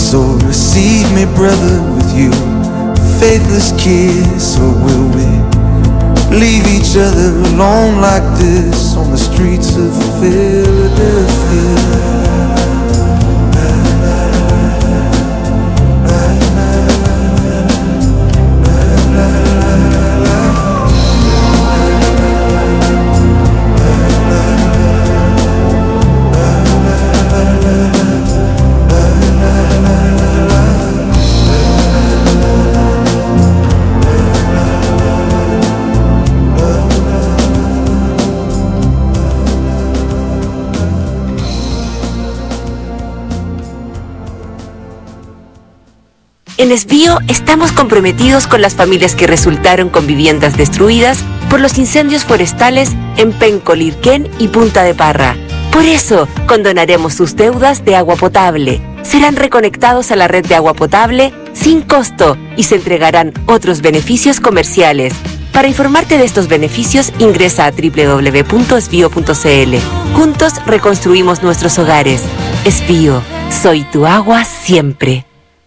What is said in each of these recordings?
So receive me, brother, with you, faithless kiss, or will we leave each other alone like this on the streets of Philadelphia? En Esbío estamos comprometidos con las familias que resultaron con viviendas destruidas por los incendios forestales en Penco, Lirquén y Punta de Parra. Por eso, condonaremos sus deudas de agua potable. Serán reconectados a la red de agua potable sin costo y se entregarán otros beneficios comerciales. Para informarte de estos beneficios, ingresa a www.esbio.cl. Juntos reconstruimos nuestros hogares. Esbío, soy tu agua siempre.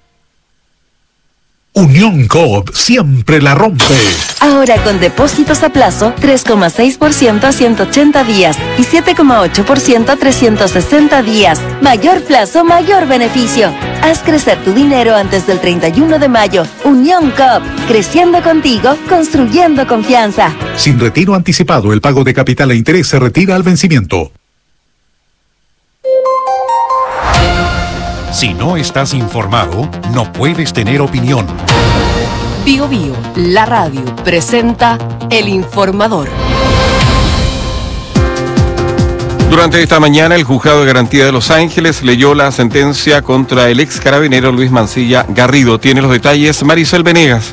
Unión Coop siempre la rompe. Ahora con depósitos a plazo 3,6% a 180 días y 7,8% a 360 días. Mayor plazo, mayor beneficio. Haz crecer tu dinero antes del 31 de mayo. Unión Coop, creciendo contigo, construyendo confianza. Sin retiro anticipado, el pago de capital e interés se retira al vencimiento. Si no estás informado, no puedes tener opinión. Bio Bio, la radio, presenta El Informador. Durante esta mañana, el Juzgado de Garantía de Los Ángeles leyó la sentencia contra el ex carabinero Luis Mancilla Garrido. Tiene los detalles Maricel Venegas.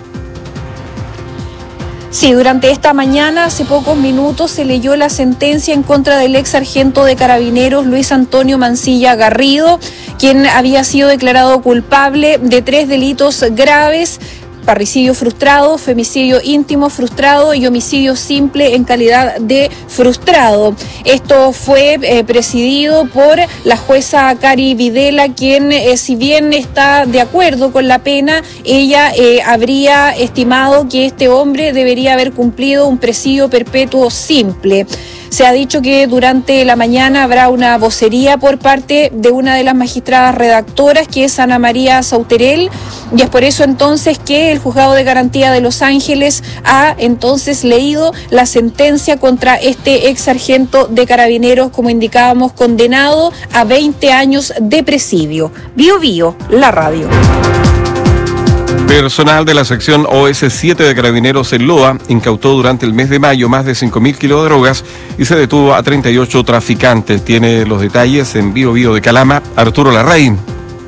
Sí, durante esta mañana, hace pocos minutos, se leyó la sentencia en contra del ex sargento de Carabineros Luis Antonio Mancilla Garrido, quien había sido declarado culpable de 3 delitos graves: parricidio frustrado, femicidio íntimo frustrado y homicidio simple en calidad de frustrado. Esto fue presidido por la jueza Cari Videla, quien, si bien está de acuerdo con la pena, ella habría estimado que este hombre debería haber cumplido un presidio perpetuo simple. Se ha dicho que durante la mañana habrá una vocería por parte de una de las magistradas redactoras, que es Ana María Sauterel, y es por eso entonces que el Juzgado de Garantía de Los Ángeles ha entonces leído la sentencia contra este ex sargento de Carabineros, como indicábamos, condenado a 20 años de presidio. Bio Bio, la radio. Personal de la sección OS7 de Carabineros en Loa incautó durante el mes de mayo más de 5.000 kilos de drogas y se detuvo a 38 traficantes. Tiene los detalles en Bio Bio de Calama, Arturo Larraín.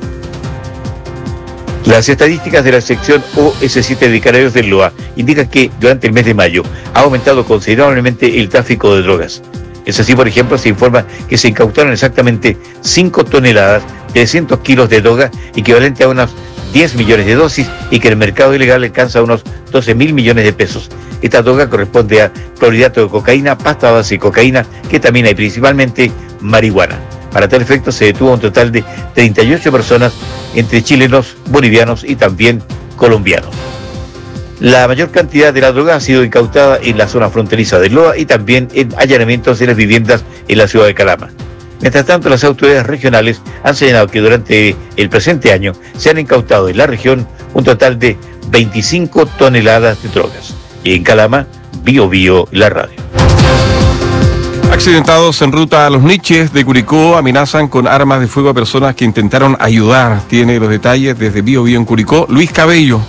Las estadísticas de la sección OS7 de Carabineros del Loa indican que durante el mes de mayo ha aumentado considerablemente el tráfico de drogas. Es así, por ejemplo, se informa que se incautaron exactamente 5 toneladas, 300 kilos de droga, equivalente a unas 10 millones de dosis, y que el mercado ilegal alcanza unos 12.000 millones de pesos. Esta droga corresponde a clorhidrato de cocaína, pasta base de cocaína, ketamina y principalmente marihuana. Para tal efecto se detuvo un total de 38 personas, entre chilenos, bolivianos y también colombianos. La mayor cantidad de la droga ha sido incautada en la zona fronteriza de Loa y también en allanamientos de las viviendas en la ciudad de Calama. Mientras tanto, las autoridades regionales han señalado que durante el presente año se han incautado en la región un total de 25 toneladas de drogas. Y en Calama, Bio Bio, la radio. Accidentados en ruta a Los Niches de Curicó amenazan con armas de fuego a personas que intentaron ayudar. Tiene los detalles desde Bio Bio en Curicó, Luis Cabello.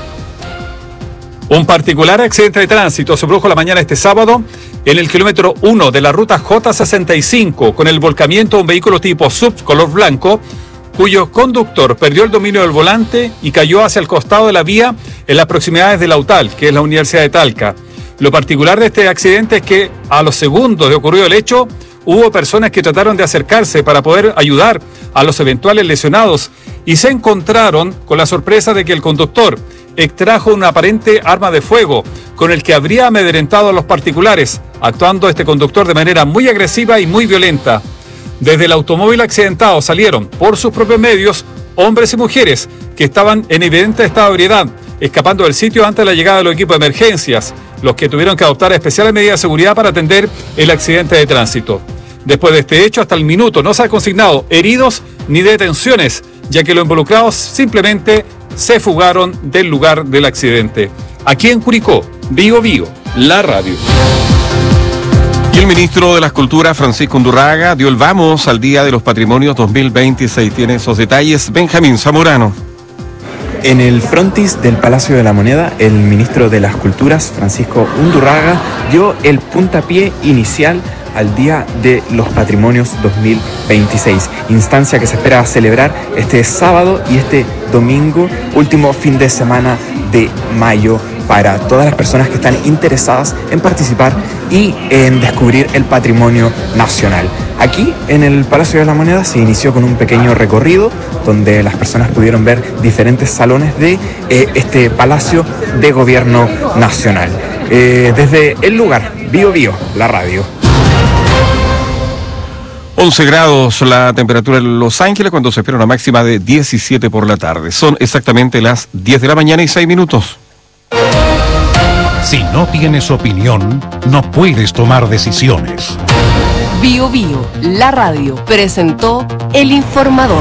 Un particular accidente de tránsito se produjo la mañana este sábado en el kilómetro 1 de la ruta J65 con el volcamiento de un vehículo tipo SUV color blanco, cuyo conductor perdió el dominio del volante y cayó hacia el costado de la vía en las proximidades de la UTAL, que es la Universidad de Talca. Lo particular de este accidente es que a los segundos de ocurrido el hecho, hubo personas que trataron de acercarse para poder ayudar a los eventuales lesionados y se encontraron con la sorpresa de que el conductor extrajo una aparente arma de fuego con el que habría amedrentado a los particulares, actuando este conductor de manera muy agresiva y muy violenta. Desde el automóvil accidentado salieron, por sus propios medios, hombres y mujeres que estaban en evidente estado de ebriedad, escapando del sitio antes de la llegada de los equipos de emergencias, los que tuvieron que adoptar especiales medidas de seguridad para atender el accidente de tránsito. Después de este hecho, hasta el minuto no se ha consignado heridos ni detenciones, ya que los involucrados simplemente se fugaron del lugar del accidente. Aquí en Curicó, Bío Bío, la radio. Y el ministro de las Culturas, Francisco Undurraga, dio el vamos al Día de los Patrimonios 2026. Tiene esos detalles Benjamín Zamorano. En el frontis del Palacio de la Moneda, el ministro de las Culturas, Francisco Undurraga, dio el puntapié inicial al Día de los Patrimonios 2026, instancia que se espera celebrar este sábado y este domingo, último fin de semana de mayo, para todas las personas que están interesadas en participar y en descubrir el patrimonio nacional. Aquí, en el Palacio de la Moneda, se inició con un pequeño recorrido donde las personas pudieron ver diferentes salones de este Palacio de Gobierno Nacional. Desde el lugar, Bío Bío, la radio. 11 grados la temperatura en Los Ángeles, cuando se espera una máxima de 17 por la tarde. Son exactamente las 10 de la mañana y 6 minutos. Si no tienes opinión, no puedes tomar decisiones. Bío Bío, la radio, presentó El Informador.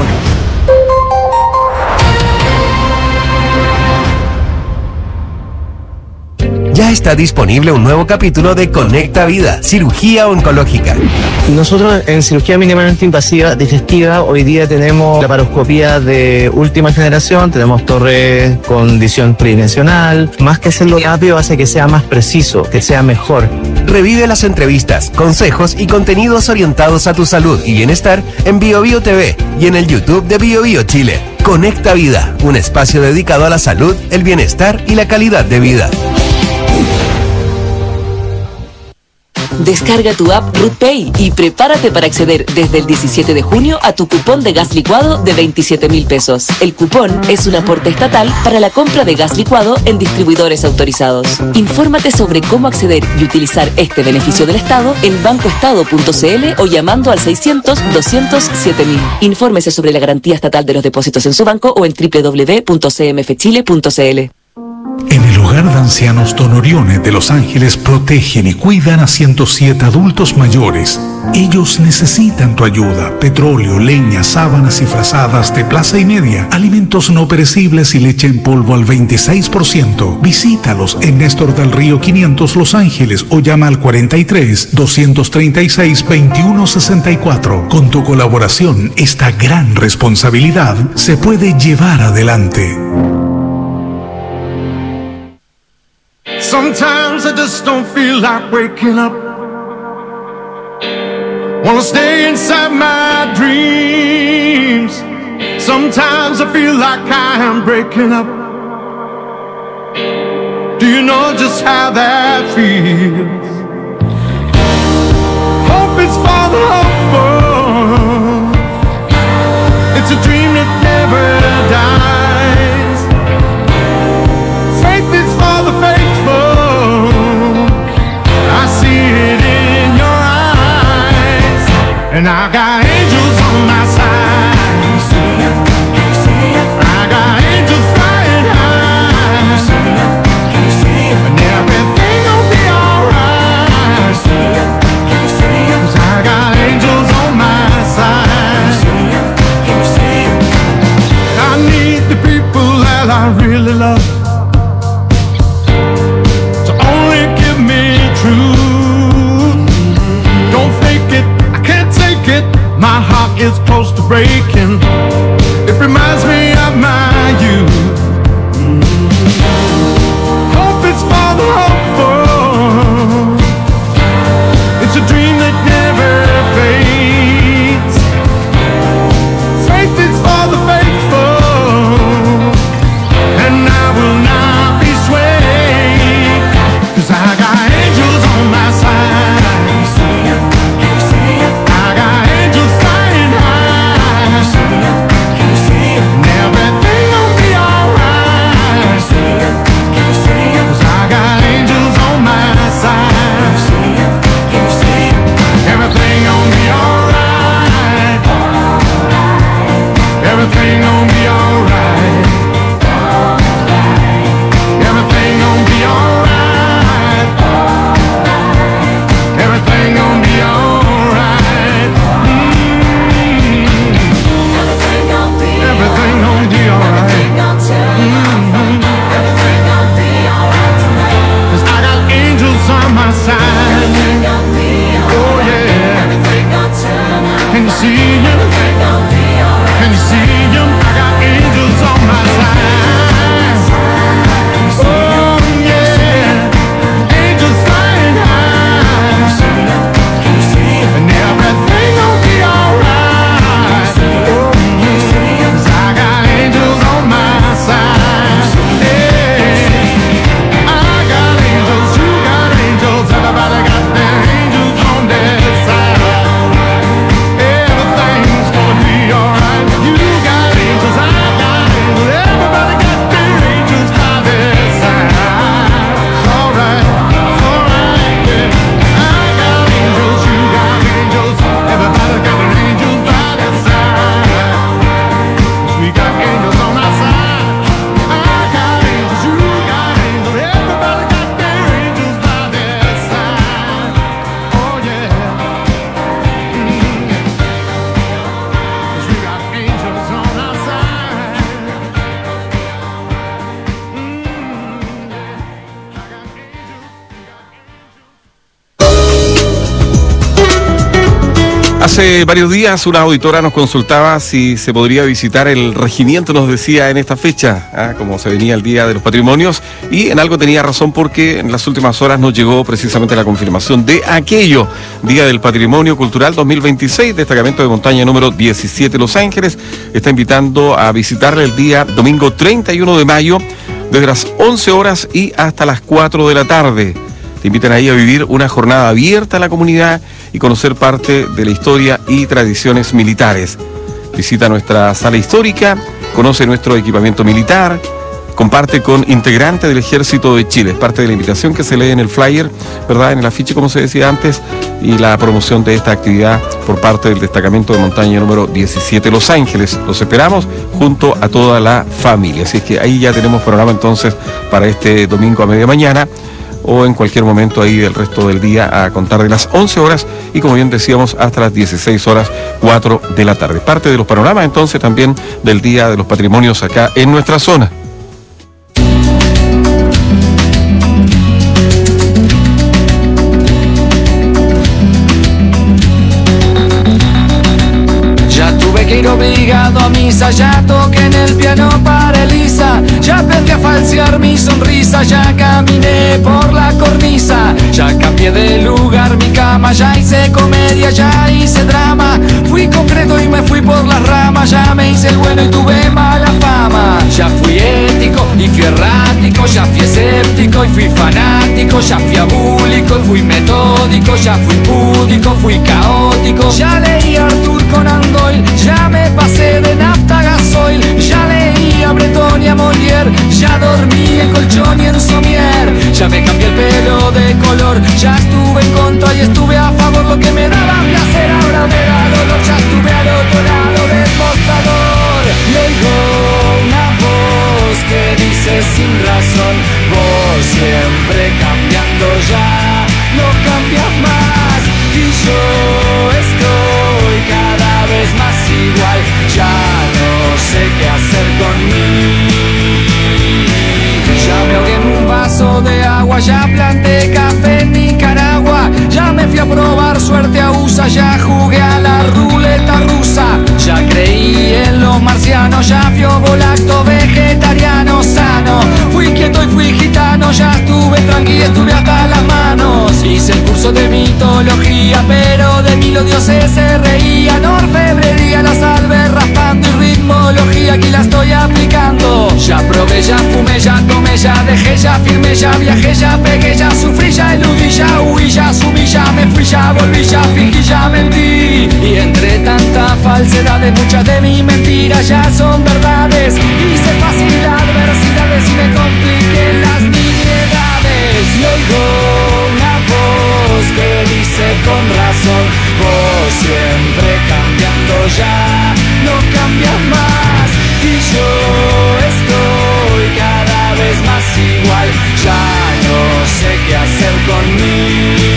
Ya está disponible un nuevo capítulo de Conecta Vida, cirugía oncológica. Nosotros en cirugía mínimamente invasiva digestiva hoy día tenemos laparoscopía de última generación, tenemos torre con visión tridimensional. Más que hacerlo rápido hace que sea más preciso, que sea mejor. Revive las entrevistas, consejos y contenidos orientados a tu salud y bienestar en Bío Bío TV y en el YouTube de Bío Bío Chile. Conecta Vida, un espacio dedicado a la salud, el bienestar y la calidad de vida. Descarga tu app RootPay y prepárate para acceder desde el 17 de junio a tu cupón de gas licuado de 27.000 pesos. El cupón es un aporte estatal para la compra de gas licuado en distribuidores autorizados. Infórmate sobre cómo acceder y utilizar este beneficio del Estado en bancoestado.cl o llamando al 600-200-7000. Infórmese sobre la garantía estatal de los depósitos en su banco o en www.cmfchile.cl. En el hogar de ancianos Don Orione de Los Ángeles protegen y cuidan a 107 adultos mayores. Ellos necesitan tu ayuda: petróleo, leña, sábanas y frazadas de plaza y media, alimentos no perecibles y leche en polvo al 26%. Visítalos en Néstor del Río 500 Los Ángeles o llama al 43-236-2164. Con tu colaboración, esta gran responsabilidad se puede llevar adelante. Sometimes I just don't feel like waking up. Wanna stay inside my dreams. Sometimes I feel like I am breaking up. Do you know just how that feels? Hope is for the hopeful. It's a dream that never dies. Faith is for the faithful. And I got angels on my side. I got angels flying high. And everything gon' be alright. 'Cause I got angels on my side. I need the people that I really love to only give me truth. Don't fake it, my heart is close to breaking. It reminds me of my youth. Hope is for the hopeful. It's a dream that never fades. Faith is for the faithful. And I will not be swayed. 'Cause I got angels on my side. I got angels flying high. Hace varios días una auditora nos consultaba si se podría visitar el regimiento, nos decía en esta fecha, como se venía el Día de los Patrimonios, y en algo tenía razón porque en las últimas horas nos llegó precisamente la confirmación de aquello. Día del Patrimonio Cultural 2026, destacamento de montaña número 17 Los Ángeles, está invitando a visitarle el día domingo 31 de mayo, desde las 11 horas y hasta las 4 de la tarde. Te invitan ahí a vivir una jornada abierta a la comunidad y conocer parte de la historia y tradiciones militares. Visita nuestra sala histórica, conoce nuestro equipamiento militar, comparte con integrantes del Ejército de Chile. Es parte de la invitación que se lee en el flyer, ¿verdad? En el afiche, como se decía antes, y la promoción de esta actividad por parte del destacamento de montaña número 17 Los Ángeles. Los esperamos junto a toda la familia. Así es que ahí ya tenemos programa entonces para este domingo a media mañana, o en cualquier momento ahí del resto del día a contar de las 11 horas y, como bien decíamos, hasta las 16 horas 4 de la tarde. Parte de los panoramas entonces también del Día de los Patrimonios acá en nuestra zona. Que ir obligado a misa, ya toqué en el piano para Elisa, ya aprendí a falsear mi sonrisa, ya caminé por la cornisa, ya cambié de lugar mi cama, ya hice comedia, ya hice drama, fui concreto y me fui por las ramas, ya me hice el bueno y tuve mala fama, ya fui ético y fui errático, ya fui escéptico y fui fanático, ya fui abúlico y fui metódico, ya fui púdico, fui caótico, ya leí a Arthur Conan Doyle, ya me pasé de nafta a gasoil, ya leí a Breton y a Molière, ya dormí en colchón y en somier, ya me cambié el pelo de color, ya estuve en contra y estuve a favor, lo que me daba placer ahora me da dolor, ya estuve al otro lado del mostrador, y oigo una voz que dice sin razón, vos siempre cambiando ya, no cambias más, y yo estoy cada vez más igual, ya no sé qué hacer con mí. Ya me ahogué en un vaso de agua, ya planté café en Nicaragua, ya me fui a probar suerte a USA, ya jugué a la ruleta rusa, ya creí en los marcianos, ya fui ovolacto vegetariano sano, fui quieto y fui gitano, ya estuve tranqui, estuve hasta las manos, hice el curso de mitología, pero de mí los dioses se reían, orfebrería, la salve raspando y ritmología, aquí la estoy aplicando, ya probé, ya fumé, ya tomé, ya dejé, ya firmé, ya viajé, ya pegué, ya sufrí, ya eludí, ya huí, ya subí, ya me fui, ya volví, ya fingí, ya mentí, y entre tanta falsedad muchas de mis mentiras ya son verdades, hice fácil adversidades y me compliqué las nimiedades, y oigo una voz que dice con razón, vos siempre cambiando ya, no cambias más, y yo estoy cada vez más igual, ya no sé qué hacer conmigo.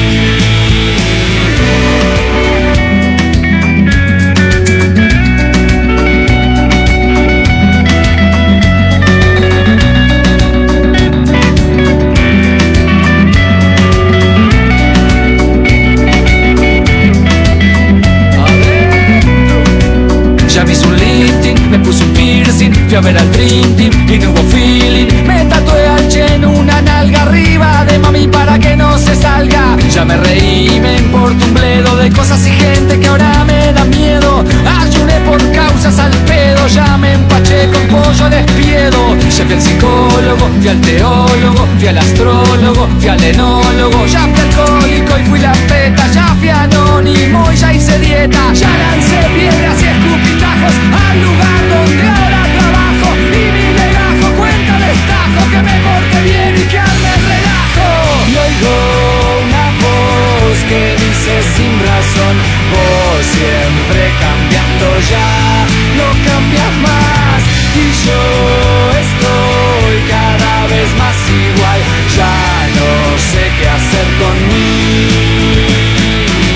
Ya me hice un lifting, me puse un piercing, fui a ver al Dream Team y no hubo feeling, me tatué al Che en una nalga arriba de mami para que no se salga, ya me reí, me importa un bledo de cosas y gente que ahora me da miedo, ayuné por causas al pedo, ya me empaché con pollo despiedo, ya fui al psicólogo, fui al teólogo, fui al astrólogo, fui al enólogo, ya fui alcohólico y fui la peta, ya fui anónimo y ya hice dieta, ya lancé piedras y escupitajos al lugar donde ahora trabajo, y mi legajo cuenta destajo que me porte bien y que arme el relajo, y oigo una voz que dice sin razón, vos siempre cambiando ya, no cambias más, y yo estoy cada vez más igual, ya no sé qué hacer conmigo,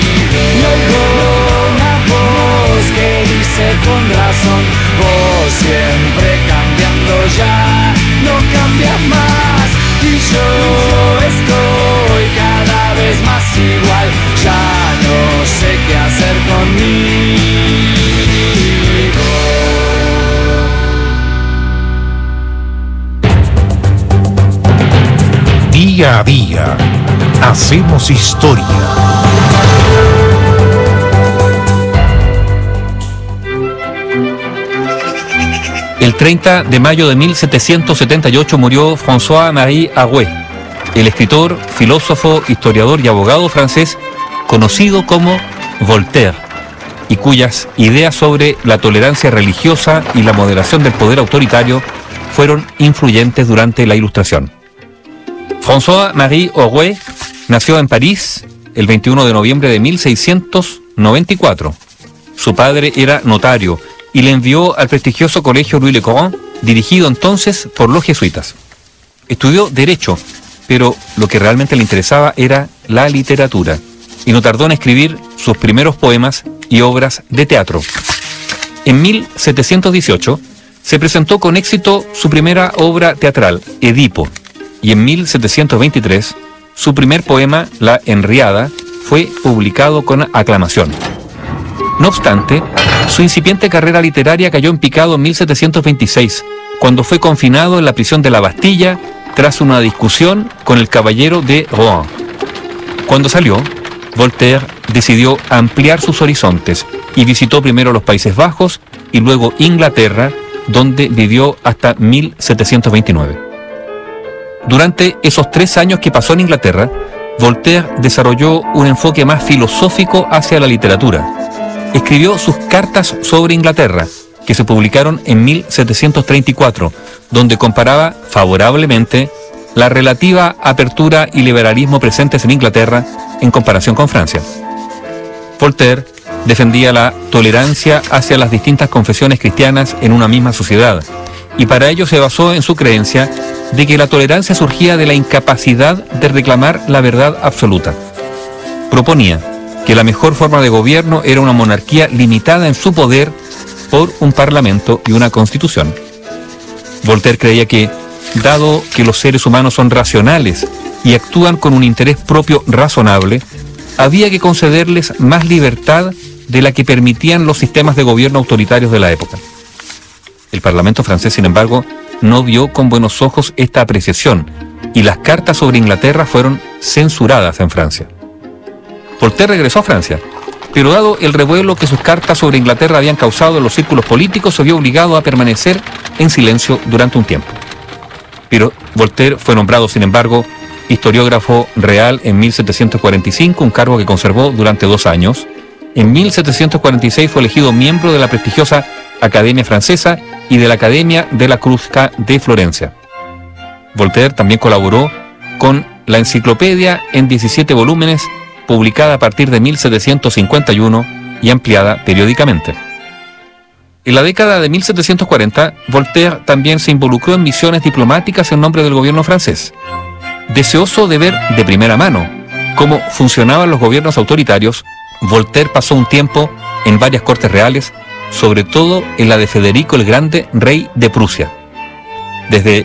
y oigo una voz que dice con razón, vos siempre Día a día hacemos historia. El 30 de mayo de 1778 murió François-Marie Arouet, el escritor, filósofo, historiador y abogado francés conocido como Voltaire, y cuyas ideas sobre la tolerancia religiosa y la moderación del poder autoritario fueron influyentes durante la Ilustración. François-Marie Arouet nació en París el 21 de noviembre de 1694. Su padre era notario y le envió al prestigioso colegio Louis le Grand, dirigido entonces por los jesuitas. Estudió Derecho, pero lo que realmente le interesaba era la literatura, y no tardó en escribir sus primeros poemas y obras de teatro. En 1718 se presentó con éxito su primera obra teatral, Edipo, y en 1723 su primer poema, La Henriada, fue publicado con aclamación. No obstante, su incipiente carrera literaria cayó en picado en 1726, cuando fue confinado en la prisión de la Bastilla tras una discusión con el caballero de Rohan. Cuando salió, Voltaire decidió ampliar sus horizontes y visitó primero los Países Bajos y luego Inglaterra, donde vivió hasta 1729. Durante esos 3 años que pasó en Inglaterra, Voltaire desarrolló un enfoque más filosófico hacia la literatura. Escribió sus Cartas sobre Inglaterra, que se publicaron en 1734, donde comparaba favorablemente la relativa apertura y liberalismo presentes en Inglaterra en comparación con Francia. Voltaire defendía la tolerancia hacia las distintas confesiones cristianas en una misma sociedad, y para ello se basó en su creencia de que la tolerancia surgía de la incapacidad de reclamar la verdad absoluta. Proponía que la mejor forma de gobierno era una monarquía limitada en su poder por un parlamento y una constitución. Voltaire creía que, dado que los seres humanos son racionales y actúan con un interés propio razonable, había que concederles más libertad de la que permitían los sistemas de gobierno autoritarios de la época. El Parlamento francés, sin embargo, no vio con buenos ojos esta apreciación, y las Cartas sobre Inglaterra fueron censuradas en Francia. Voltaire regresó a Francia, pero dado el revuelo que sus Cartas sobre Inglaterra habían causado en los círculos políticos, se vio obligado a permanecer en silencio durante un tiempo. Pero Voltaire fue nombrado, sin embargo, historiógrafo real en 1745, un cargo que conservó durante 2 años. En 1746 fue elegido miembro de la prestigiosa Academia Francesa y de la Academia de la Crusca de Florencia. Voltaire también colaboró con la Enciclopedia en 17 volúmenes, publicada a partir de 1751 y ampliada periódicamente. En la década de 1740, Voltaire también se involucró en misiones diplomáticas en nombre del gobierno francés. Deseoso de ver de primera mano cómo funcionaban los gobiernos autoritarios, Voltaire pasó un tiempo en varias cortes reales, sobre todo en la de Federico el Grande, rey de Prusia. Desde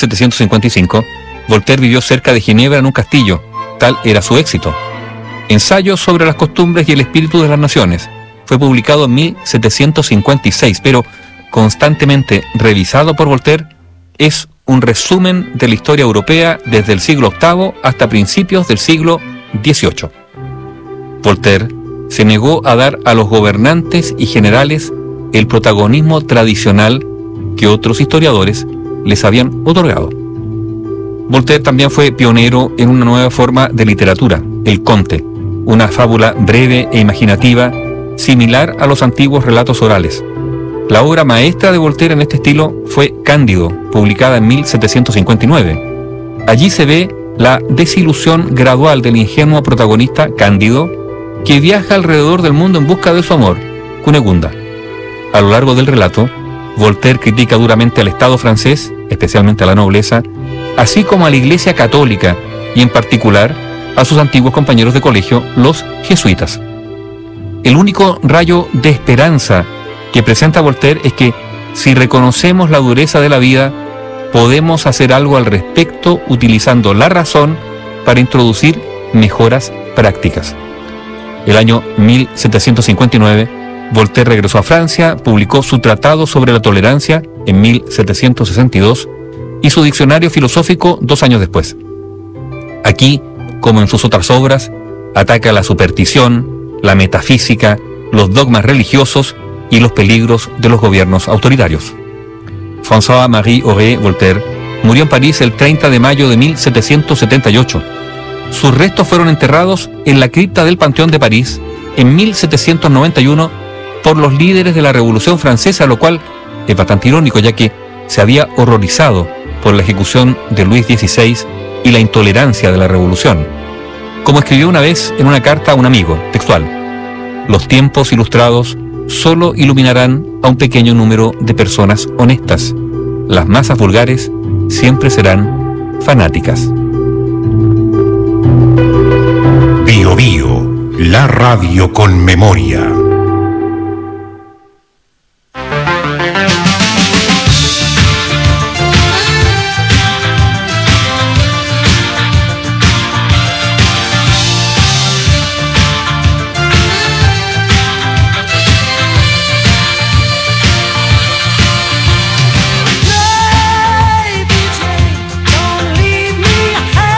1755, Voltaire vivió cerca de Ginebra en un castillo, tal era su éxito. Ensayo sobre las costumbres y el espíritu de las naciones fue publicado en 1756, pero constantemente revisado por Voltaire, es un resumen de la historia europea desde el siglo VIII hasta principios del siglo XVIII. Voltaire se negó a dar a los gobernantes y generales el protagonismo tradicional que otros historiadores les habían otorgado. Voltaire también fue pionero en una nueva forma de literatura, el conte, una fábula breve e imaginativa, similar a los antiguos relatos orales. La obra maestra de Voltaire en este estilo fue Cándido, publicada en 1759. Allí se ve la desilusión gradual del ingenuo protagonista Cándido, que viaja alrededor del mundo en busca de su amor, Cunegunda. A lo largo del relato, Voltaire critica duramente al Estado francés, especialmente a la nobleza, así como a la Iglesia católica y en particular a sus antiguos compañeros de colegio, los jesuitas. El único rayo de esperanza que presenta Voltaire es que, si reconocemos la dureza de la vida, podemos hacer algo al respecto utilizando la razón para introducir mejoras prácticas. El año 1759, Voltaire regresó a Francia, publicó su Tratado sobre la Tolerancia en 1762 y su diccionario filosófico 2 años después. Aquí, como en sus otras obras, ataca la superstición, la metafísica, los dogmas religiosos y los peligros de los gobiernos autoritarios. François-Marie Auré Voltaire murió en París el 30 de mayo de 1778. Sus restos fueron enterrados en la cripta del Panteón de París en 1791 por los líderes de la Revolución Francesa, lo cual es bastante irónico, ya que se había horrorizado por la ejecución de Luis XVI y la intolerancia de la Revolución. Como escribió una vez en una carta a un amigo, textual: los tiempos ilustrados solo iluminarán a un pequeño número de personas honestas. Las masas vulgares siempre serán fanáticas. Bio Bio, la radio con memoria.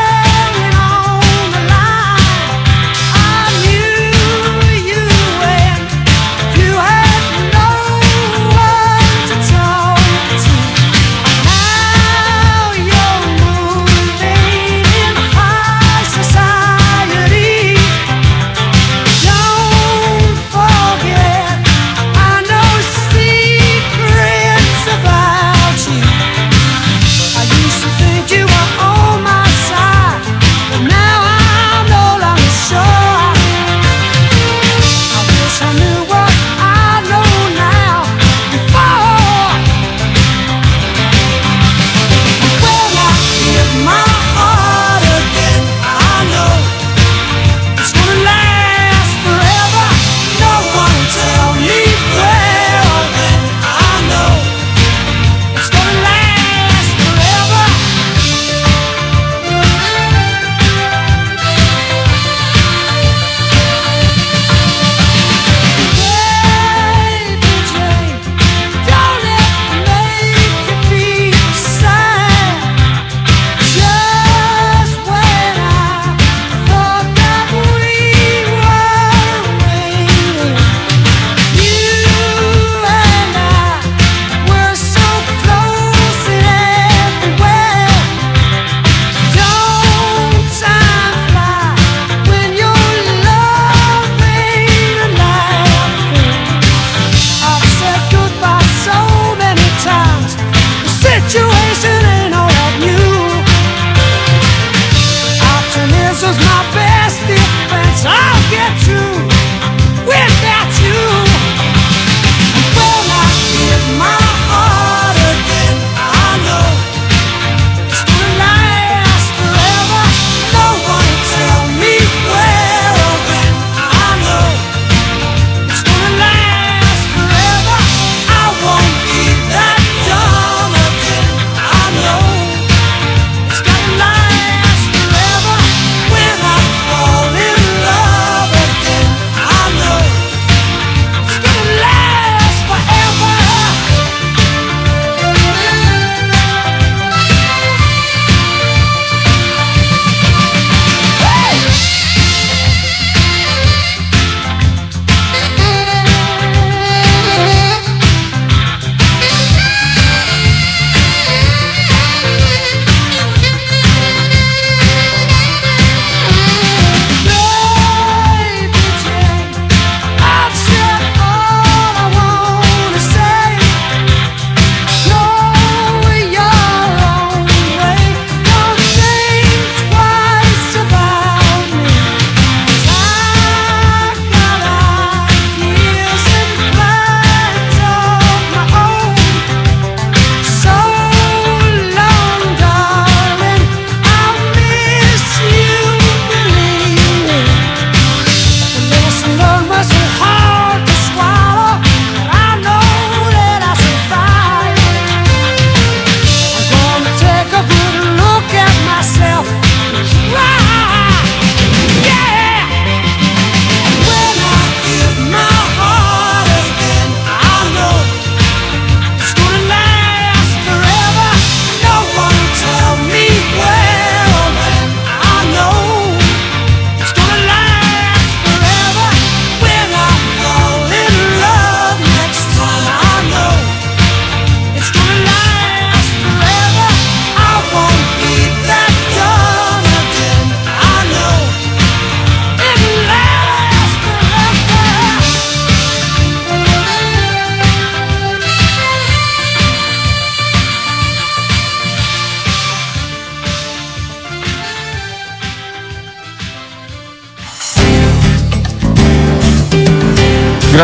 I knew you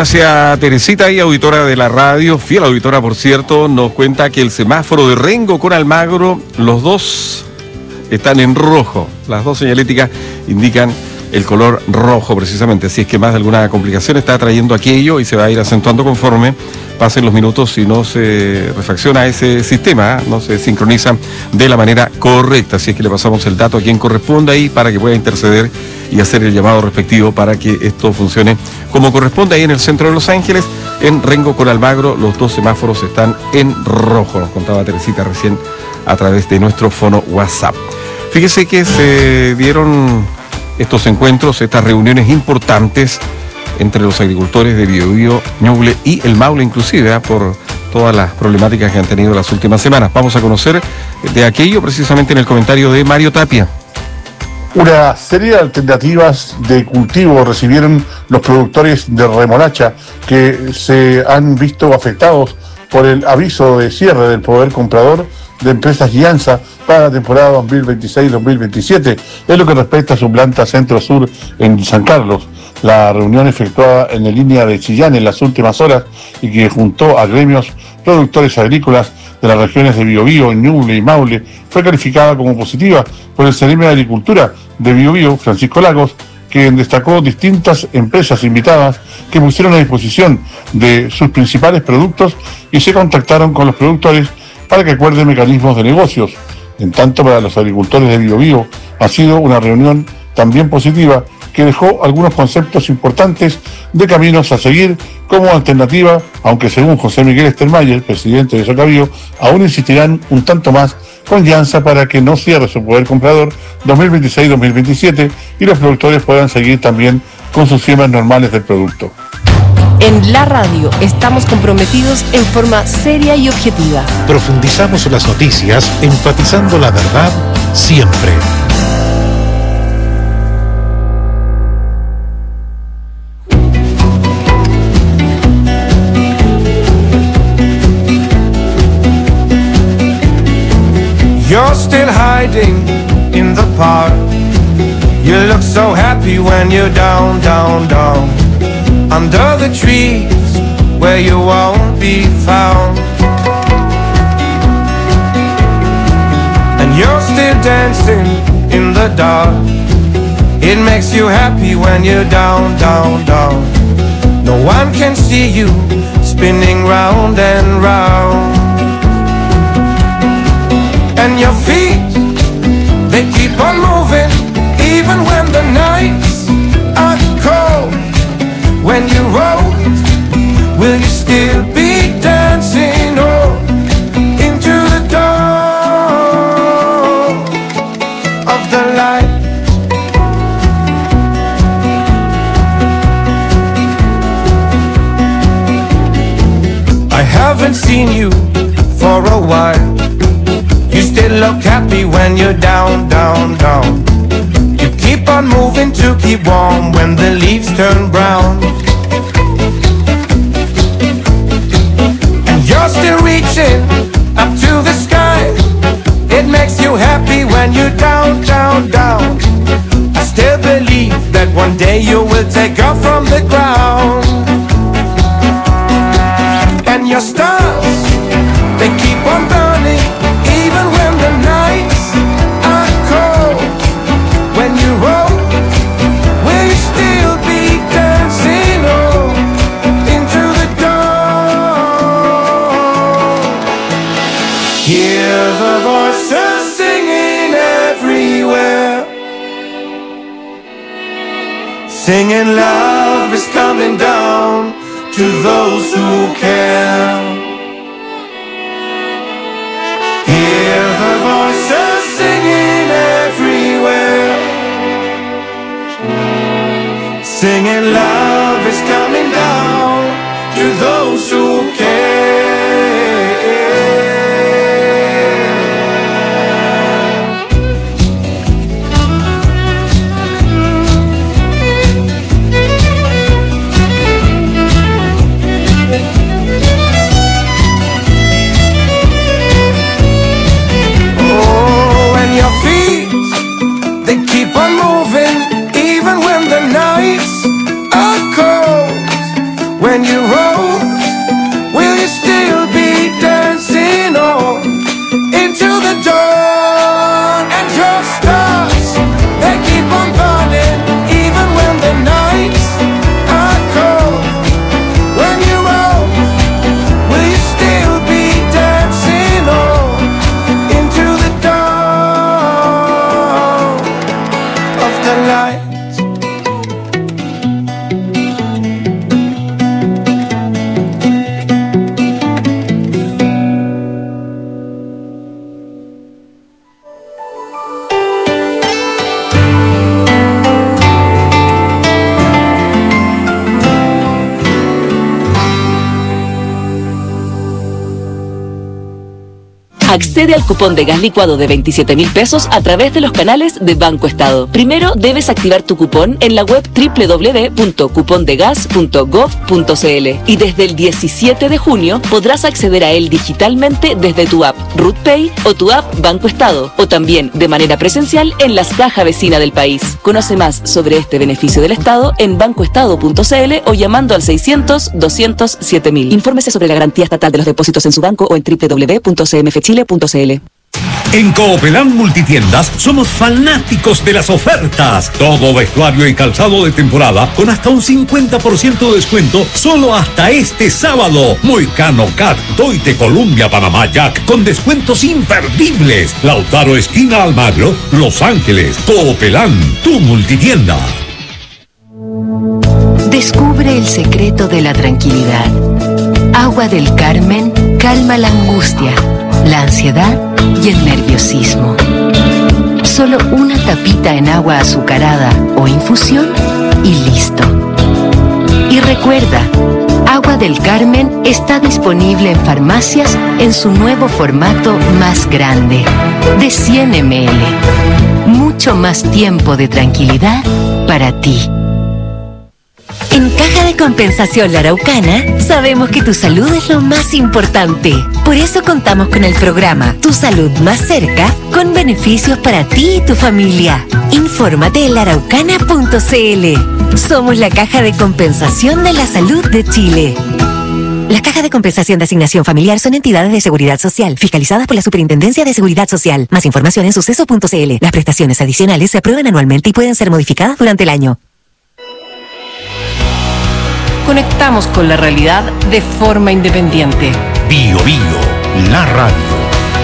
Gracias, Teresita, y auditora de la radio, fiel auditora, por cierto, nos cuenta que el semáforo de Rengo con Almagro, los dos están en rojo. Las dos señaléticas indican el color rojo, precisamente. Así es que más de alguna complicación está trayendo aquello y se va a ir acentuando conforme pasen los minutos y no se refacciona ese sistema, no se sincroniza de la manera correcta. Así es que le pasamos el dato a quien corresponda ahí para que pueda interceder y hacer el llamado respectivo para que esto funcione como corresponde. Ahí en el centro de Los Ángeles, en Rengo con Almagro, los dos semáforos están en rojo, nos contaba Teresita recién a través de nuestro fono WhatsApp. Fíjese que se dieron estos encuentros, estas reuniones importantes entre los agricultores de Biobío, Ñuble y el Maule inclusive, por todas las problemáticas que han tenido las últimas semanas. Vamos a conocer de aquello precisamente en el comentario de Mario Tapia. Una serie de alternativas de cultivo recibieron los productores de remolacha que se han visto afectados por el aviso de cierre del poder comprador de Empresas Gianza para la temporada 2026-2027, en lo que respecta a su planta Centro-Sur en San Carlos. La reunión efectuada en la línea de Chillán en las últimas horas y que juntó a gremios productores agrícolas de las regiones de Biobío, Ñuble y Maule fue calificada como positiva por el Ceremi de Agricultura de Biobío, Francisco Lagos, quien destacó distintas empresas invitadas que pusieron a disposición de sus principales productos y se contactaron con los productores para que acuerden mecanismos de negocios. En tanto, para los agricultores de Biobío ha sido una reunión también positiva que dejó algunos conceptos importantes de caminos a seguir como alternativa, aunque según José Miguel Estermayer, presidente de Socabío, aún insistirán un tanto más con Gianza para que no cierre su poder comprador 2026-2027 y los productores puedan seguir también con sus siembras normales del producto. En la radio estamos comprometidos en forma seria y objetiva. Profundizamos las noticias, enfatizando la verdad siempre. You're still hiding in the park. You look so happy when you're down, down, down. Under the trees where you won't be found. And you're still dancing in the dark. It makes you happy when you're down, down, down. No one can see you spinning round and round. And your feet, they keep on moving even when the nights are cold. When you roll, will you still be dancing into the dawn of the light? I haven't seen you for a while. You still look happy when you're down, down, down. You keep on moving to keep warm when the leaves turn brown. And you're still reaching up to the sky. It makes you happy when you're down, down, down. I still believe that one day you will take off from the ground. And your stars, they keep on burning even when the nights are cold. When you roll, will you still be dancing into the dawn? Hear the voices singing everywhere, singing love is coming down to those who care. Hear the voices singing everywhere, singing love is coming down to those who care. Your feet, they keep on moving even when the nights are into the dawn. And your stars, they keep on burning, even when the nights are cold. When you're old, will you still be dancing on into the dawn of the light? Accede al cupón de gas licuado de 27.000 pesos a través de los canales de Banco Estado. Primero debes activar tu cupón en la web www.cupondegas.gov.cl y desde el 17 de junio podrás acceder a él digitalmente desde tu app RootPay o tu app Banco Estado, o también de manera presencial en las cajas vecinas del país. Conoce más sobre este beneficio del Estado en bancoestado.cl o llamando al 600-200-7000. Infórmese sobre la garantía estatal de los depósitos en su banco o en www.cmfchile.cl. En Coopelán Multitiendas somos fanáticos de las ofertas. Todo vestuario y calzado de temporada con hasta un 50% de descuento solo hasta este sábado. Moicano, Cat, Toite, Columbia, Panamá Jack con descuentos imperdibles. Lautaro esquina Almagro, Los Ángeles. Coopelán, tu multitienda. Descubre el secreto de la tranquilidad. Agua del Carmen calma la angustia, la ansiedad y el nerviosismo. Solo una tapita en agua azucarada o infusión y listo. Y recuerda, Agua del Carmen está disponible en farmacias en su nuevo formato más grande, de 100 ml. Mucho más tiempo de tranquilidad para ti. En Caja de Compensación La Araucana, sabemos que tu salud es lo más importante. Por eso contamos con el programa Tu Salud Más Cerca, con beneficios para ti y tu familia. Infórmate en laaraucana.cl. Somos la Caja de Compensación de la Salud de Chile. Las cajas de compensación de asignación familiar son entidades de seguridad social, fiscalizadas por la Superintendencia de Seguridad Social. Más información en suceso.cl. Las prestaciones adicionales se aprueban anualmente y pueden ser modificadas durante el año. Conectamos con la realidad de forma independiente. Bio Bio, la radio.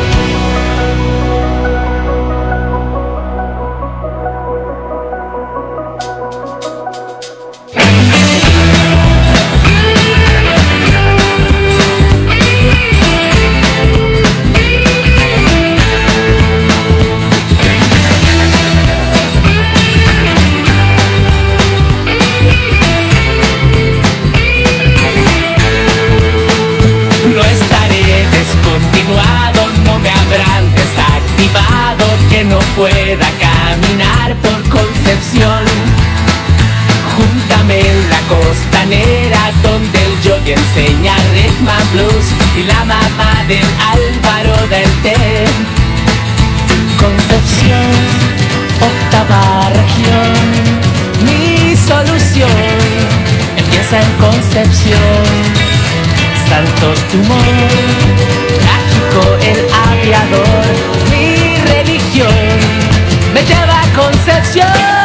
Pueda caminar por Concepción. Júntame en la costanera donde el yogi enseña Redman Blues y la mamá del Álvaro del Té. Concepción, octava región, mi solución empieza en Concepción. Santos Dumont, trágico el aviador, mi religión me lleva a Concepción.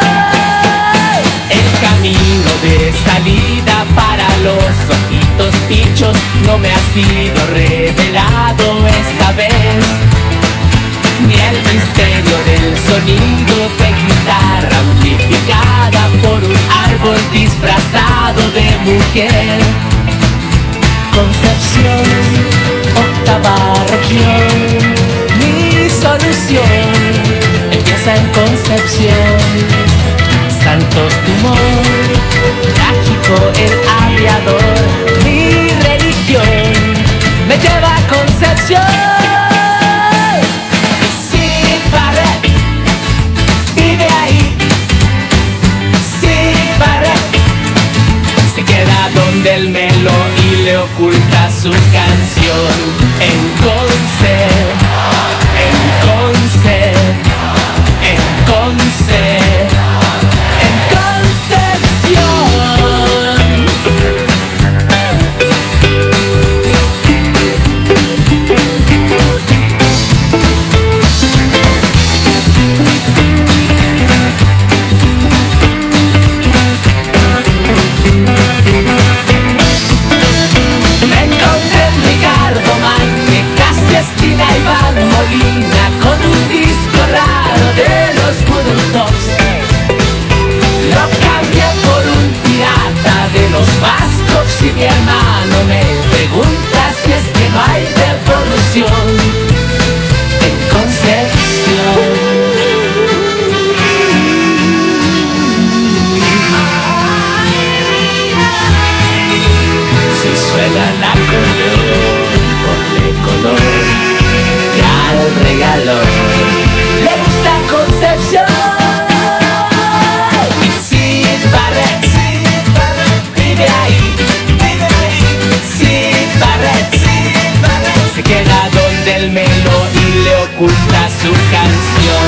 El camino de salida para los ojitos pichos no me ha sido revelado esta vez, ni el misterio del sonido de guitarra amplificada por un árbol disfrazado de mujer. Concepción, octava región, mi solución empieza en Concepción. Santos Dumont, trágico el aviador, mi religión me lleva a Concepción. Sid Barrett vive ahí. Sid Barrett se queda donde el Melo y le oculta su canción. En Conce, en Conce, en Conce, en Concepción. calor. Le gusta Concepción. Y Sid Barrett vive ahí. Sid Barrett se queda donde el Melo y le oculta su canción.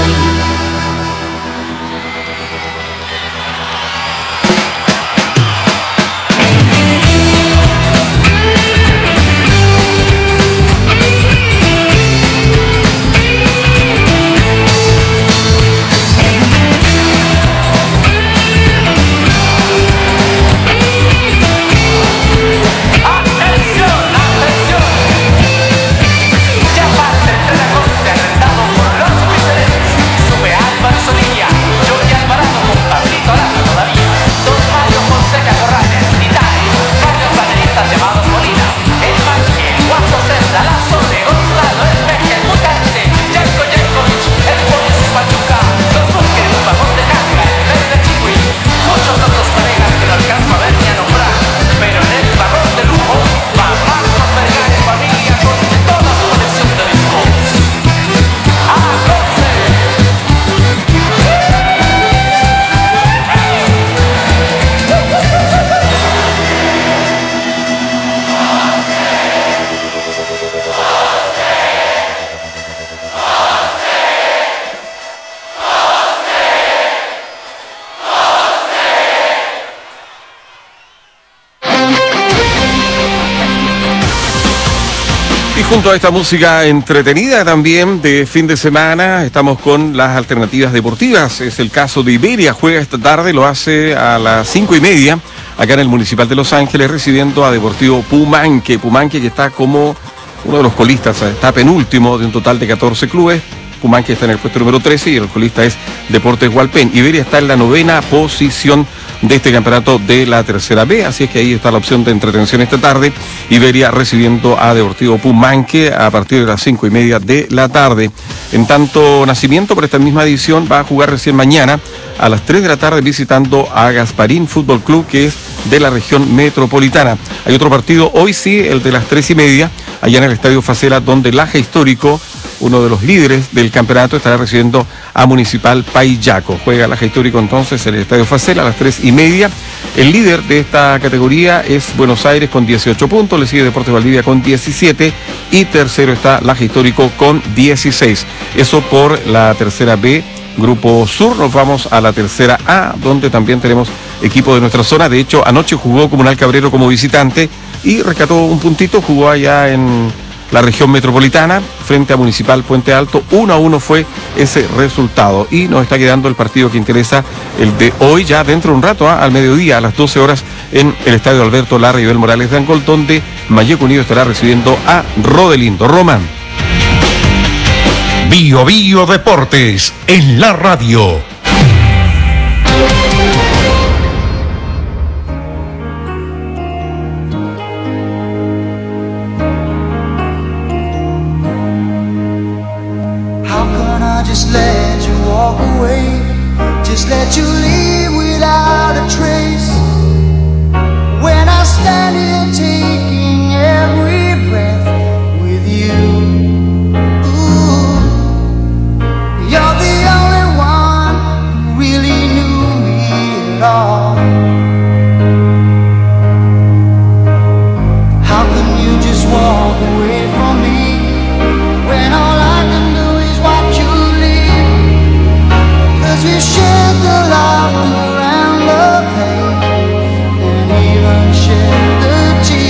Junto a esta música entretenida también de fin de semana, estamos con las alternativas deportivas. Es el caso de Iberia, juega esta tarde, lo hace a las 5:30, acá en el Municipal de Los Ángeles, recibiendo a Deportivo Pumanque. Pumanque que está como uno de los colistas, está penúltimo de un total de 14 clubes. Pumanque está en el puesto número 13 y el colista es Deportes Hualpén. Iberia está en la 9ª posición de este campeonato de la tercera B, así es que ahí está la opción de entretención esta tarde. Iberia recibiendo a Deportivo Pumanque a partir de las 5:30 de la tarde. En tanto, Nacimiento por esta misma edición va a jugar recién mañana a las 3 de la tarde visitando a Gasparín Fútbol Club, que es de la región metropolitana. Hay otro partido hoy sí, el de las 3:30, allá en el Estadio Facela, donde Laja Histórico, uno de los líderes del campeonato, estará recibiendo a Municipal Payaco. Juega Laja Histórico entonces en el Estadio Facela a las 3:30. El líder de esta categoría es Buenos Aires con 18 puntos, le sigue Deportes Valdivia con 17 y tercero está Laja Histórico con 16. Eso por la tercera B. Grupo Sur, nos vamos a la tercera A, donde también tenemos equipo de nuestra zona. De hecho, anoche jugó Comunal Cabrero como visitante y rescató un puntito, jugó allá en la región metropolitana frente a Municipal Puente Alto. 1-1 fue ese resultado y nos está quedando el partido que interesa, el de hoy, ya dentro de un rato, al mediodía, a las 12 horas, en el Estadio Alberto Lara y Bel Morales de Angol, donde Mayeco Unido estará recibiendo a Rodelindo. Román. Bio Bio Deportes en la radio. How can I just let you walk away? Just let you leave without a trace. When I stand here taking every breath with you. You're the only one who really knew me at all. How can you just walk away from me when all I can do is watch you leave? 'Cause we shared the laughter and the pain, and even shared the tears.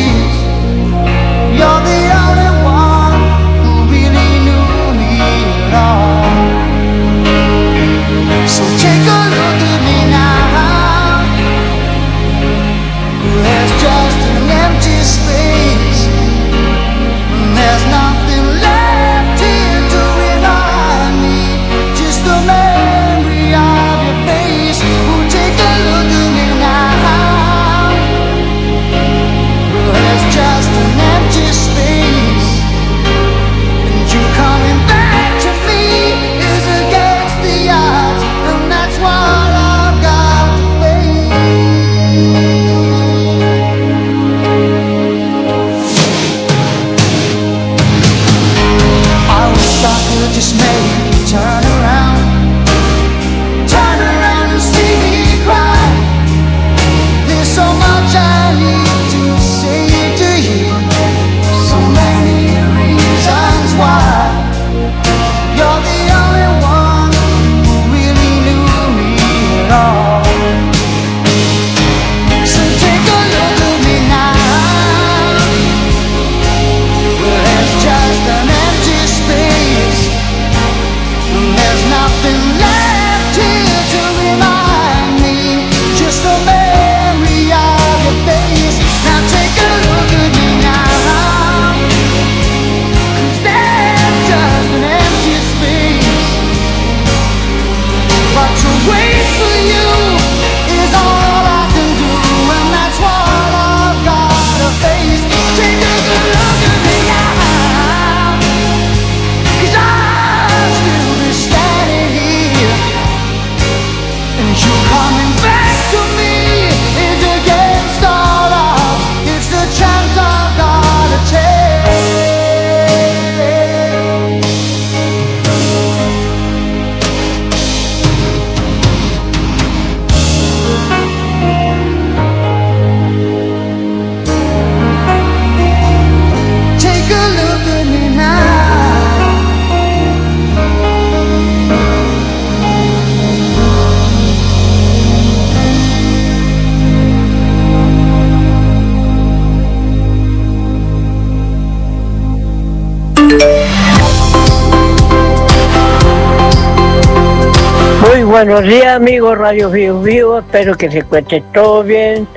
buenos días, amigos Radio Bio Bio, espero que se encuentren todo bien.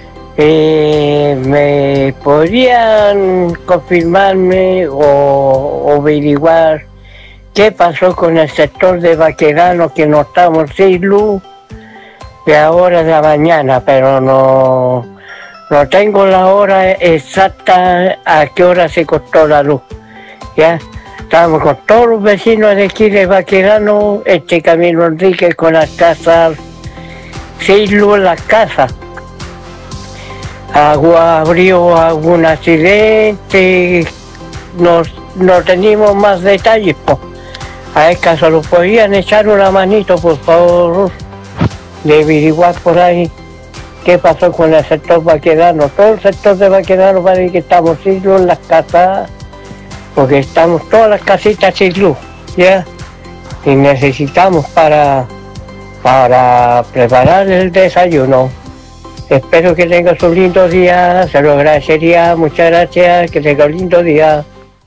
¿Me podrían confirmarme o averiguar qué pasó con el sector de Baquedano, que no estamos sin luz de ahora de la mañana, pero no tengo la hora exacta a qué hora se cortó la luz? ¿Ya? Estamos con todos los vecinos de aquí de Baquedano, Camino Enrique, con las casas sin luz en las casas. Abrió algún accidente, no tenemos más detalles, pues. A ver, caso lo podían echar una manito, por favor, de averiguar por ahí qué pasó con el sector Baquedano. Todo el sector de Baquedano parece que estamos sin luz en las casas, porque estamos todas las casitas sin luz, ¿ya? Y necesitamos para preparar el desayuno. Espero que tengas un lindo día, se lo agradecería, muchas gracias, que tenga un lindo día.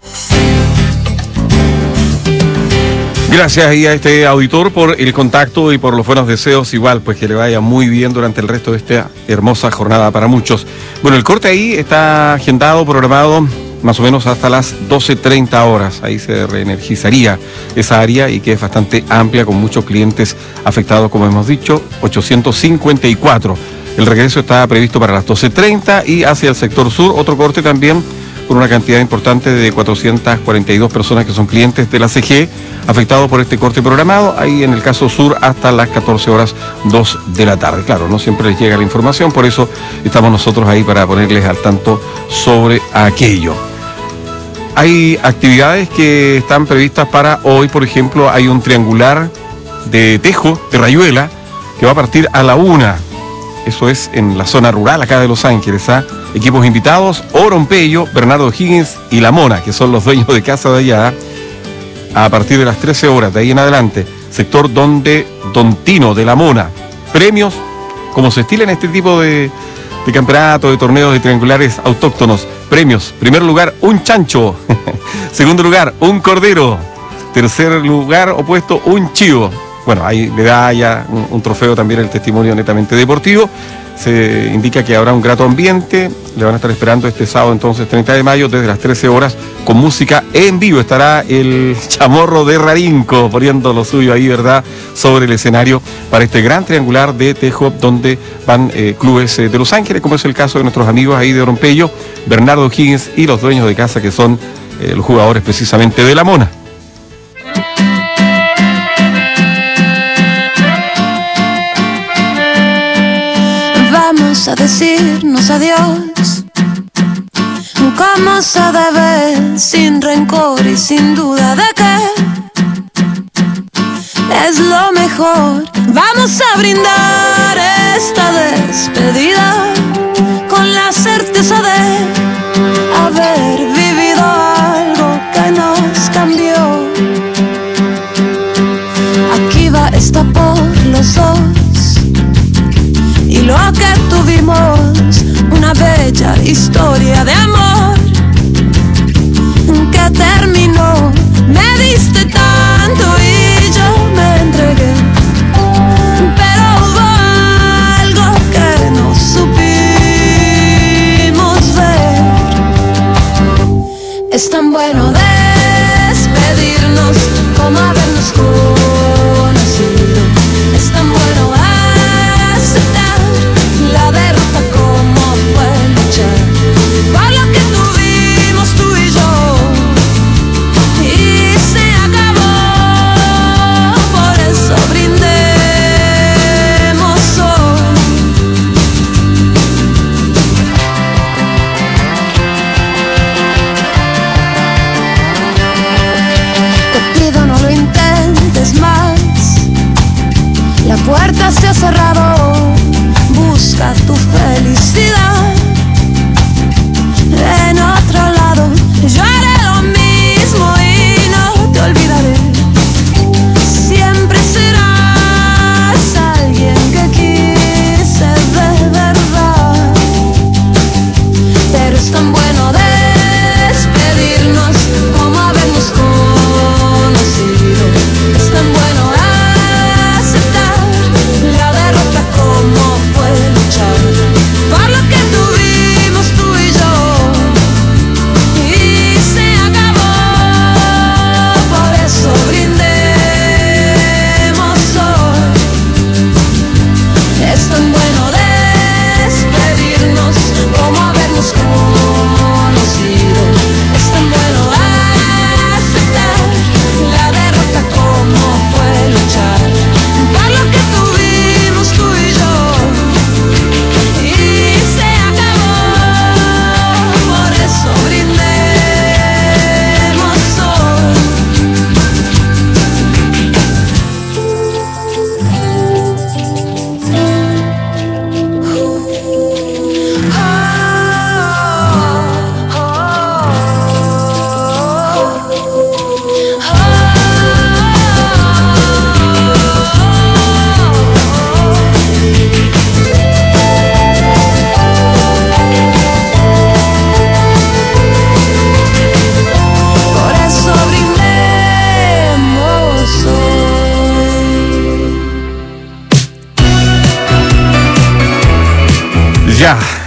Gracias ahí a este auditor por el contacto y por los buenos deseos, igual pues que le vaya muy bien durante el resto de esta hermosa jornada para muchos. Bueno, el corte ahí está agendado, programado más o menos hasta las 12:30 horas, ahí se reenergizaría esa área y que es bastante amplia con muchos clientes afectados, como hemos dicho, 854. El regreso está previsto para las 12:30 y hacia el sector sur, otro corte también con una cantidad importante de 442 personas que son clientes de la CG, afectados por este corte programado, ahí en el caso sur hasta las 14:02 de la tarde. Claro, no siempre les llega la información, por eso estamos nosotros ahí para ponerles al tanto sobre aquello. Hay actividades que están previstas para hoy, por ejemplo, hay un triangular de tejo, de Rayuela, que va a partir a la 1:00. Eso es en la zona rural acá de Los Ángeles. Equipos invitados, Orompello, Bernardo Higgins y La Mona, que son los dueños de casa de allá, a partir de las 13 horas, de ahí en adelante. Sector donde Don Tino de La Mona. Premios, como se estila en este tipo de campeonatos, de torneos de triangulares autóctonos. Premios, primer lugar, un chancho. Segundo lugar, un cordero. Tercer lugar, opuesto, un chivo. Bueno, hay medalla, un trofeo también, el testimonio netamente deportivo. Se indica que habrá un grato ambiente. Le van a estar esperando este sábado, entonces, 30 de mayo, desde las 13 horas, con música en vivo. Estará el Chamorro de Rarinco poniendo lo suyo ahí, ¿verdad?, sobre el escenario para este gran triangular de tejo, donde van clubes de Los Ángeles, como es el caso de nuestros amigos ahí de Orompello, Bernardo Higgins y los dueños de casa, que son los jugadores precisamente de La Mona. Vamos a decirnos adiós, como se debe, sin rencor y sin duda de que es lo mejor. Vamos a brindar esta despedida con la certeza de haber vivido algo que nos cambió. Aquí va esta por los dos, y lo que tuvimos, una bella historia de amor que terminó. Me diste tanto y yo me entregué, pero hubo algo que no supimos ver. Es tan bueno despedirnos como habernos conocido. Es tan bueno aceptar la derrota como fue luchar por lo que tuvimos tú y yo, y se acabó. Por eso brindemos hoy. Te pido no lo intentes más, la puerta se ha cerrado. Busca tu felicidad en otro lado. Yo haré lo mismo y no te olvidaré. Siempre serás alguien que quise de verdad. Pero es tan bueno despedirnos como habernos conocido. Es tan bueno aceptar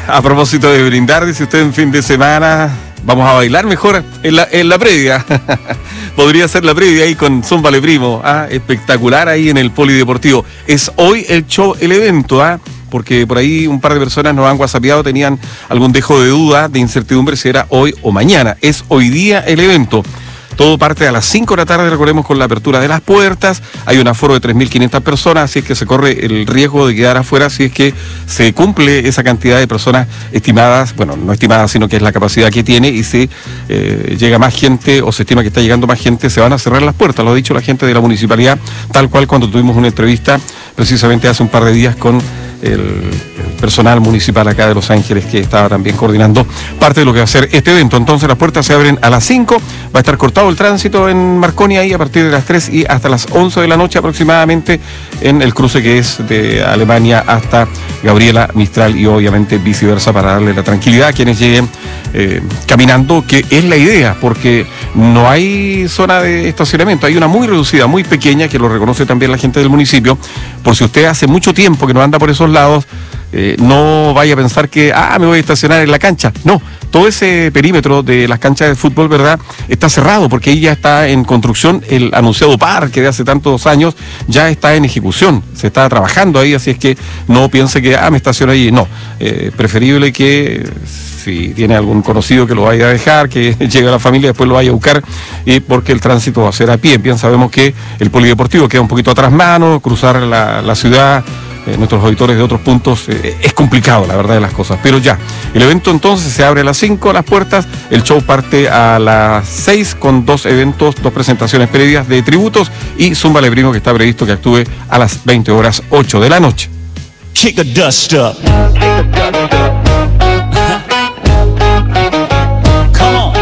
A propósito de brindar, dice usted, en fin de semana, vamos a bailar mejor en la previa. Podría ser la previa ahí con Zúmbale Primo. Espectacular ahí en el Polideportivo. Es hoy el evento, porque por ahí un par de personas nos han whatsappeado, tenían algún dejo de duda, de incertidumbre si era hoy o mañana. Es hoy día el evento. Todo parte a las 5 de la tarde, recordemos, con la apertura de las puertas. Hay un aforo de 3.500 personas, así es que se corre el riesgo de quedar afuera si es que se cumple esa cantidad de personas estimadas, bueno, no estimadas, sino que es la capacidad que tiene, y si llega más gente o se estima que está llegando más gente, se van a cerrar las puertas. Lo ha dicho la gente de la municipalidad, tal cual cuando tuvimos una entrevista precisamente hace un par de días con el personal municipal acá de Los Ángeles, que estaba también coordinando parte de lo que va a ser este evento. Entonces las puertas se abren a las 5, va a estar cortado el tránsito en Marconi ahí a partir de las 3 y hasta las 11 de la noche aproximadamente en el cruce que es de Alemania hasta Gabriela Mistral, y obviamente viceversa, para darle la tranquilidad a quienes lleguen caminando, que es la idea, porque no hay zona de estacionamiento, hay una muy reducida, muy pequeña, que lo reconoce también la gente del municipio. Por si usted hace mucho tiempo que no anda por esos lados, no vaya a pensar que me voy a estacionar en la cancha. No, todo ese perímetro de las canchas de fútbol, ¿verdad?, está cerrado, porque ahí ya está en construcción el anunciado parque de hace tantos años, ya está en ejecución, se está trabajando ahí, así es que no piense que me estaciono ahí. No, preferible que si tiene algún conocido que lo vaya a dejar, que llegue a la familia, después lo vaya a buscar, porque el tránsito va a ser a pie. Bien sabemos que el Polideportivo queda un poquito atrás mano, cruzar la ciudad, nuestros auditores de otros puntos, es complicado, la verdad de las cosas. Pero ya, el evento entonces se abre a las 5 las puertas, el show parte a las 6 con 2 eventos, 2 presentaciones previas de tributos y Zúmbale Primo, que está previsto que actúe a las 20 horas 8 de la noche. Kick the dust up. Come on.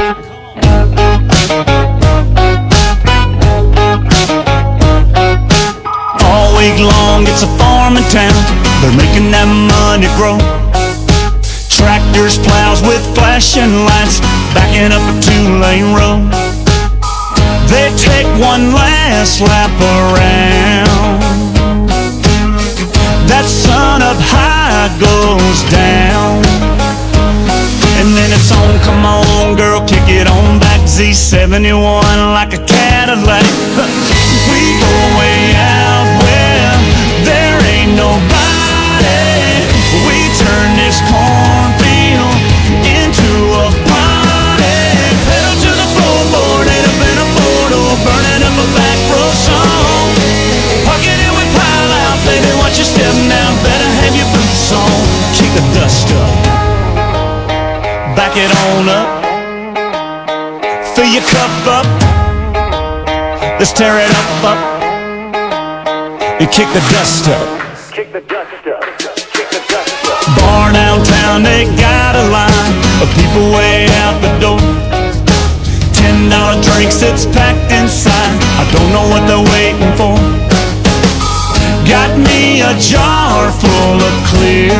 All week long it's a farming town. They're making that money grow. Tractors, plows with flashing lights, backing up a 2-lane road. They take one last lap around. That sun up high goes down, and then it's on, come on girl, kick it on back. Z71 like a Cadillac. We go way out where there ain't nobody. We turn this cornfield into a party. Pedal to the floorboard, head up in a photo, burning up a back row song. Parking it with pile out, baby, watch your step now, better have your boots on. Kick the dust up, back it on up, fill your cup up, let's tear it up, and kick the dust up. Bar downtown, they got a line of people way out the door. $10 drinks, it's packed inside, I don't know what they're waiting for. Got me a jar full of clear,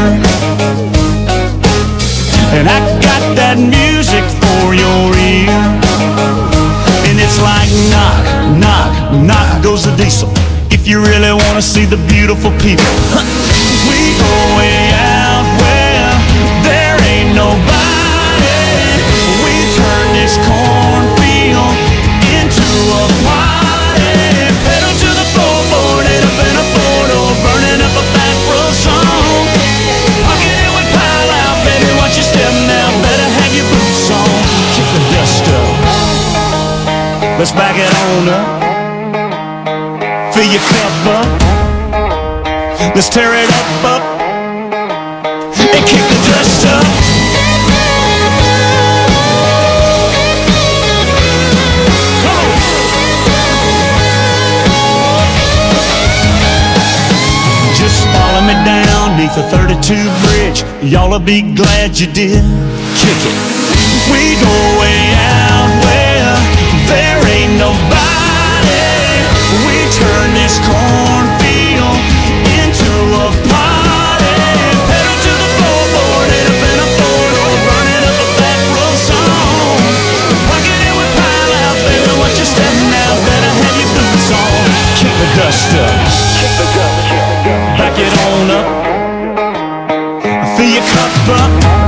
and I got that music for your ear. And it's like knock, knock, knock goes the diesel. If you really wanna see the beautiful people, we go way out where there ain't nobody. We turn this cornfield into a party. Pedal to the floorboard, head up in a photo, burning up a back row song. Pocket it with pile out, baby, watch your step now, better have your boots on. Kick the dust up, let's back it on up, fill your cup up, let's tear it up, and kick the dust up. Just follow me down neath the 32 bridge, y'all'll be glad you did. Kick it. We go way out where there ain't nobody. We turn this cornfield into a party. Pedal to the floorboard, head up in a photo, burning up a back row song. Pocket it with pile out, baby, watch your step now, better have your boots on. Kick the dust up, back it on up, fill your cup up,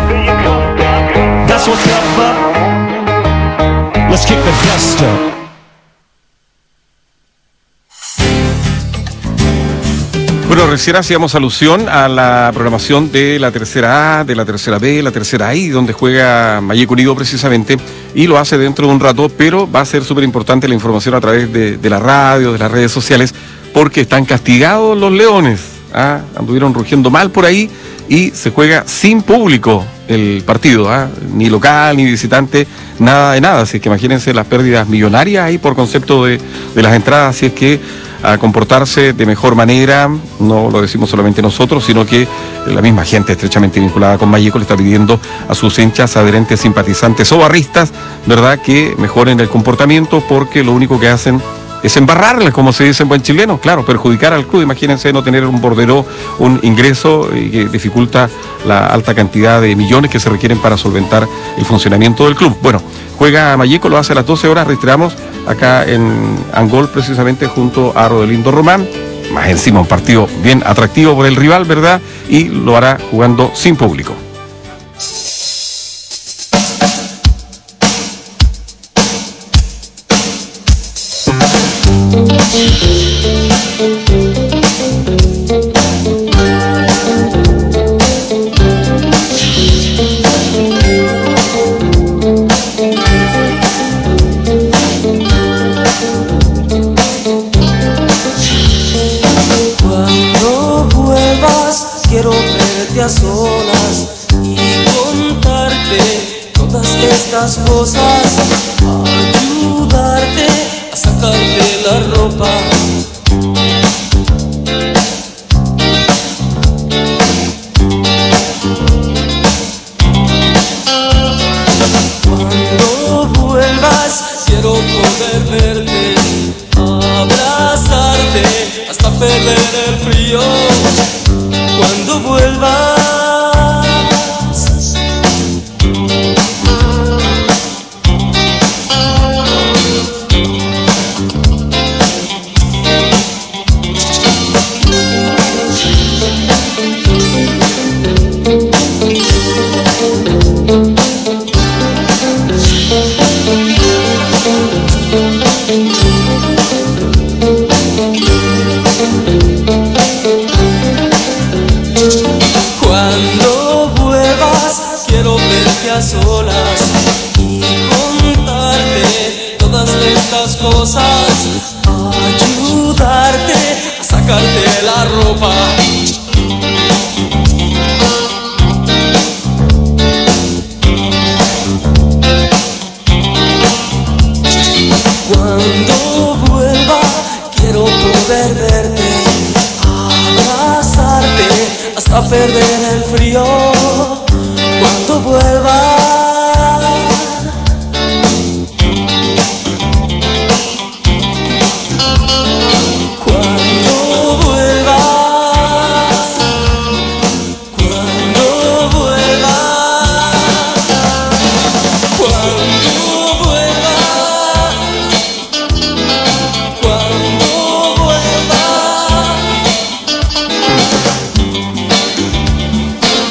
Bueno, recién hacíamos alusión a la programación de la tercera A, de la tercera B, la tercera I, donde juega Malleco Unido precisamente, y lo hace dentro de un rato, pero va a ser súper importante la información a través de la radio, de las redes sociales, porque están castigados los Leones. Anduvieron rugiendo mal por ahí y se juega sin público el partido, ni local, ni visitante, nada de nada. Así que imagínense las pérdidas millonarias ahí por concepto de las entradas, si es que a comportarse de mejor manera, no lo decimos solamente nosotros, sino que la misma gente estrechamente vinculada con Malleco le está pidiendo a sus hinchas, adherentes, simpatizantes o barristas, ¿verdad?, que mejoren el comportamiento, porque lo único que hacen es embarrarles, como se dice en buen chileno, claro, perjudicar al club. Imagínense no tener un bordero, un ingreso que dificulta la alta cantidad de millones que se requieren para solventar el funcionamiento del club. Bueno, juega Malleco, lo hace a las 12 horas, reiteramos, acá en Angol, precisamente junto a Rodelindo Román. Más encima un partido bien atractivo por el rival, ¿verdad? Y lo hará jugando sin público. Cuando vuelvas quiero verte a solas y contarte todas estas cosas, ayudarte a sacarte la ropa. Cuando vuelvas quiero poder verte, abrazarte hasta perder el frío. Cuando vuelvas quiero verte a solas y contarte todas estas cosas, ayudarte a sacarte la ropa. Cuando vuelva quiero poder verte, abrazarte hasta perder el frío.